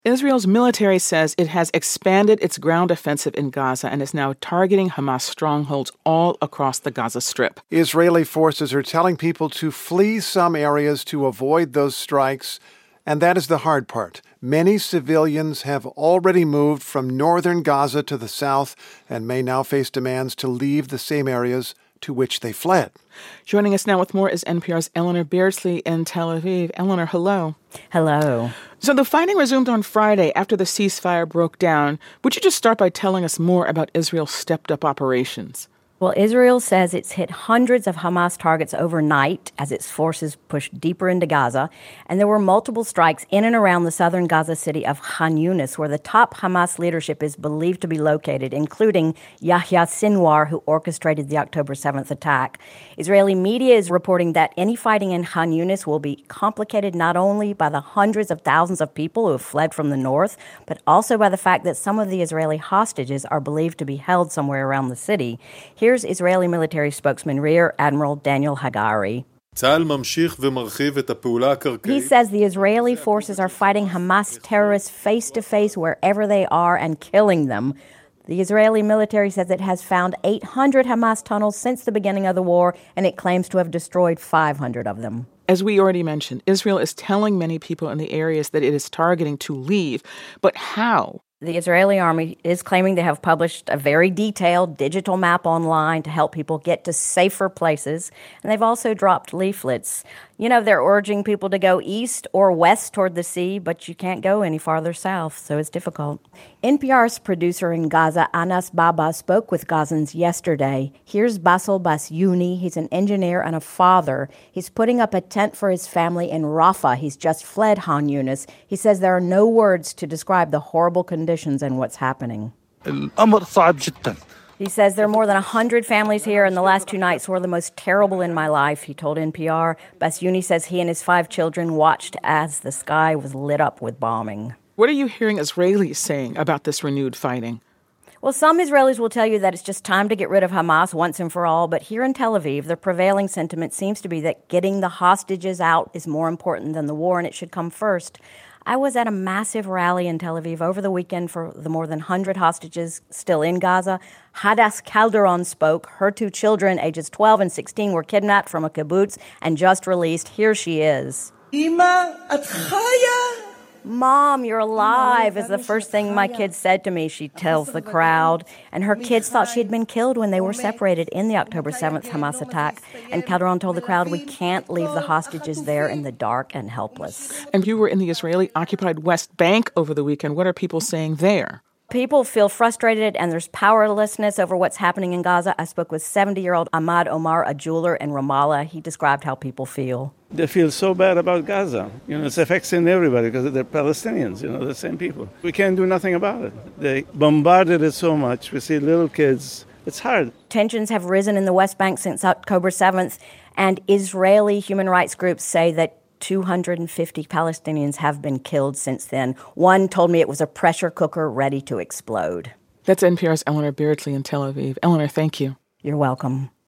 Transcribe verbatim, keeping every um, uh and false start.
Israel's military says it has expanded its ground offensive in Gaza and is now targeting Hamas strongholds all across the Gaza Strip. Israeli forces are telling people to flee some areas to avoid those strikes, and that is the hard part. Many civilians have already moved from northern Gaza to the south and may now face demands to leave the same areas to which they fled. Joining us now with more is N P R's Eleanor Beardsley in Tel Aviv. Eleanor, hello. Hello. So the fighting resumed on Friday after the ceasefire broke down. Would you just start by telling us more about Israel's stepped-up operations? Well, Israel says it's hit hundreds of Hamas targets overnight as its forces pushed deeper into Gaza. And there were multiple strikes in and around the southern Gaza city of Khan Yunis, where the top Hamas leadership is believed to be located, including Yahya Sinwar, who orchestrated the October seventh attack. Israeli media is reporting that any fighting in Khan Yunis will be complicated not only by the hundreds of thousands of people who have fled from the north, but also by the fact that some of the Israeli hostages are believed to be held somewhere around the city. Here Here's Israeli military spokesman Rear Admiral Daniel Hagari. He says the Israeli forces are fighting Hamas terrorists face-to-face wherever they are and killing them. The Israeli military says it has found eight hundred Hamas tunnels since the beginning of the war, and it claims to have destroyed five hundred of them. As we already mentioned, Israel is telling many people in the areas that it is targeting to leave. But how? The Israeli army is claiming they have published a very detailed digital map online to help people get to safer places. And they've also dropped leaflets. You know, they're urging people to go east or west toward the sea, but you can't go any farther south, so it's difficult. N P R's producer in Gaza, Anas Baba, spoke with Gazans yesterday. Here's Basel Basyuni. He's an engineer and a father. He's putting up a tent for his family in Rafah. He's just fled Khan Yunis. He says there are no words to describe the horrible conditions and what's happening. He says there are more than one hundred families here, and the last two nights were the most terrible in my life, he told N P R. Basyuni says he and his five children watched as the sky was lit up with bombing. What are you hearing Israelis saying about this renewed fighting? Well, some Israelis will tell you that it's just time to get rid of Hamas once and for all, but here in Tel Aviv, the prevailing sentiment seems to be that getting the hostages out is more important than the war, and it should come first. I was at a massive rally in Tel Aviv over the weekend for the more than one hundred hostages still in Gaza. Hadass Calderon spoke. Her two children, ages twelve and sixteen, were kidnapped from a kibbutz and just released. Here she is. Ima, at chaya. Mom, you're alive, is the first thing my kids said to me, she tells the crowd. And her kids thought she had been killed when they were separated in the October seventh Hamas attack. And Calderon told the crowd, we can't leave the hostages there in the dark and helpless. And you were in the Israeli-occupied West Bank over the weekend. What are people saying there? People feel frustrated, and there's powerlessness over what's happening in Gaza. I spoke with seventy-year-old Ahmad Omar, a jeweler in Ramallah. He described how people feel. They feel so bad about Gaza. You know, it's affecting everybody because they're Palestinians, you know, the same people. We can't do nothing about it. They bombarded it so much. We see little kids. It's hard. Tensions have risen in the West Bank since October seventh, and Israeli human rights groups say that two hundred fifty Palestinians have been killed since then. One told me it was a pressure cooker ready to explode. That's N P R's Eleanor Beardsley in Tel Aviv. Eleanor, thank you. You're welcome.